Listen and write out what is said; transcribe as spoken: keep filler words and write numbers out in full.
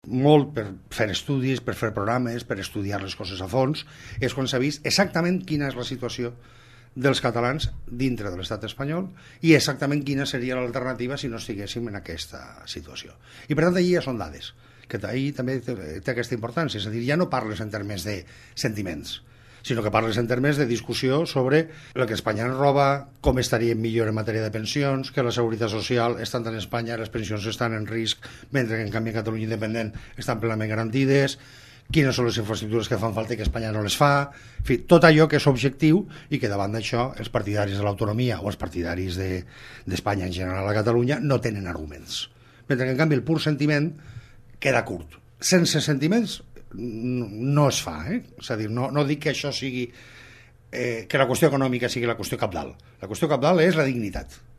molt per fer estudis, per fer programes, per estudiar les coses a fons, és quan s'ha vist exactament quina és la situació dels catalans dintre de l'estat espanyol i exactament quina seria l'alternativa si no estiguéssim en aquesta situació. I per tant, allí ja són dades, que ahir també té, té aquesta importància, és a dir, ja no parles en termes de sentiments, sinó que parles en termes de discussió sobre el que Espanya ens roba, com estaríem millor en matèria de pensions, que la seguretat social, estant en Espanya, les pensions estan en risc, mentre que en canvi a Catalunya independent estan plenament garantides, quines són les infraestructures que fan falta i que Espanya no les fa, en fi, tot allò que és objectiu i que davant d'això els partidaris de l'autonomia o els partidaris d'Espanya de, en general a Catalunya no tenen arguments. Mentre que en canvi el pur sentiment queda curt. Sense sentiments no es fa, eh? És a dir, no, no dic que això sigui, eh, que la qüestió econòmica sigui la qüestió cabdal. La qüestió cabdal és la dignitat.